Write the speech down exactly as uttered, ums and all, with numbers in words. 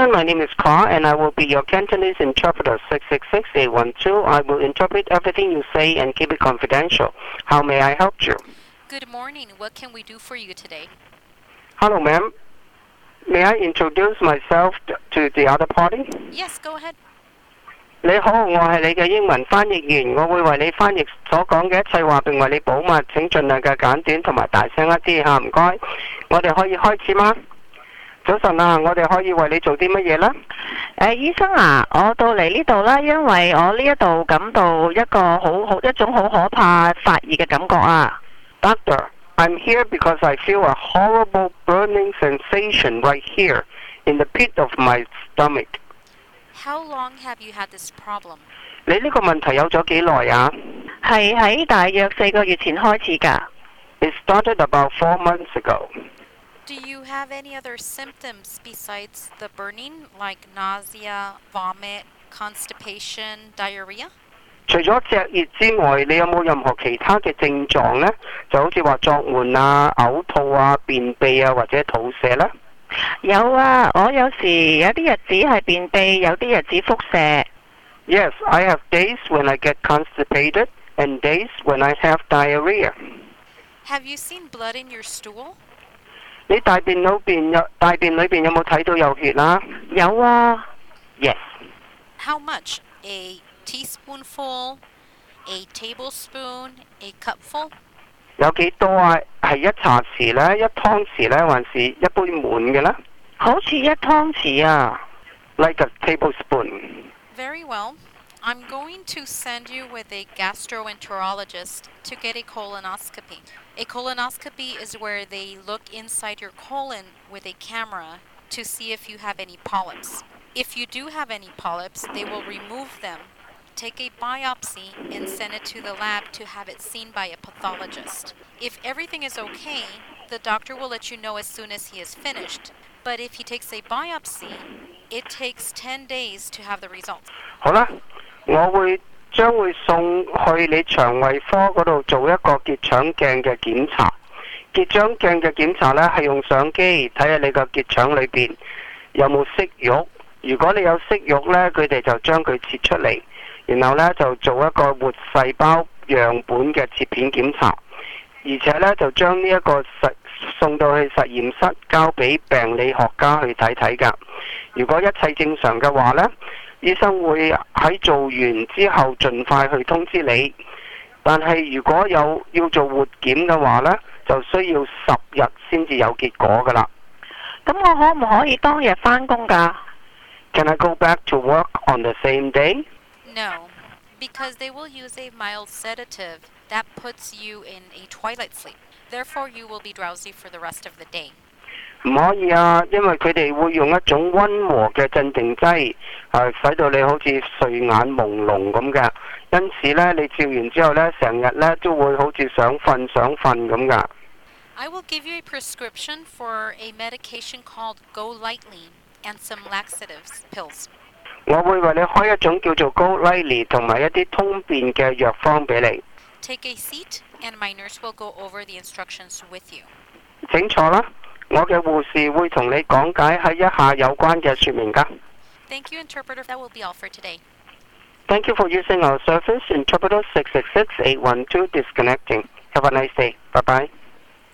morning, my name is Carl, and I will be your Cantonese interpreter. six six six, eight one two. I will interpret everything you say and keep it confidential. How may I help you? Good morning. What can we do for you today? Hello, ma'am. May I introduce myself to the other party? Yes, go ahead. 你好，我係你嘅英文翻譯員，我會為你翻譯所講嘅一切話並為你保密，請盡量嘅簡短同埋大聲一啲嚇，唔該。我哋可以開始嗎？早晨啊，我哋可以為你做啲乜嘢呢？ 誒，醫生啊，我到嚟呢度啦，因為我呢一度感到一個好好一種好可怕發熱嘅感覺啊。 Doctor, I'm here because I feel a horrible burning sensation right here in the pit of my stomach.How long have you had this problem? 你呢個問題有咗幾耐啊？ 係喺大約四個月前開始㗎。 It started about four months ago. Do you have any other symptoms besides the burning, like nausea, vomit, constipation, diarrhea? 除咗隻熱之外，你有冇任何其他嘅症狀呢？就好似話作悶啊、嘔吐啊、便秘啊或者肚瀉呢？ 有啊，我有時有啲日子係便秘，有啲日子腹瀉。 Yes, I have days when I get constipated and days when I have diarrhea. Have you seen blood in your stool? 你大便裏邊有大便裏邊有冇睇到有血啊？ 有啊。 Yes. How much? A teaspoonful, a tablespoon, a cupful? 有幾多啊？係一茶匙呢？一湯匙呢？還是一杯滿嘅呢？ 好似一湯匙啊。 Like a tablespoon. Very well. I'm going to send you with a gastroenterologist to get a colonoscopy. A colonoscopy is where they look inside your colon with a camera to see if you have any polyps. If you do have any polyps, they will remove them.Take a biopsy and send it to the lab to have it seen by a pathologist. If everything is okay, the doctor will let you know as soon as he is finished. But if he takes a biopsy, it takes ten days to have the results. 好啦，我會將會送去你腸胃科嗰度做一個結腸鏡嘅檢查。結腸鏡嘅檢查呢係用相機睇下你個結腸裏邊有冇息肉。如果你有息肉呢，佢哋就將佢切出嚟。然後呢，就做一個活細胞樣本嘅切片檢查，而且呢，就將呢一個實送到去實驗室交俾病理學家去睇睇㗎。如果一切正常嘅話呢，醫生會喺做完之後盡快去通知你。但係如果有要做活檢嘅話呢，就需要十日先至有結果㗎啦。 咁我可唔可以當日返工㗎？ Can I go back to work on the same day?No, because they will use a mild sedative that puts you in a twilight sleep. Therefore, you will be drowsy for the rest of the day. 唔可以啊，因為佢哋會用一種溫和嘅鎮定劑，係使到你好似睡眼朦朧咁嘅。因此呢，你照完之後呢，成日呢都會好似想瞓想瞓咁㗎。 I will give you a prescription for a medication called Go Lightly and some laxatives pills. 我會為你開一種叫做 Go Lightly 同埋一啲通便嘅藥方俾你。 Take a seat and my nurse will go over the instructions with you. 請坐啦，我嘅護士會同你講解喺一下有關嘅說明㗎。 Thank you, interpreter. That will be all for today. Thank you for using our service. Interpreter six six six, eight one two disconnecting. Have a nice day. Bye bye.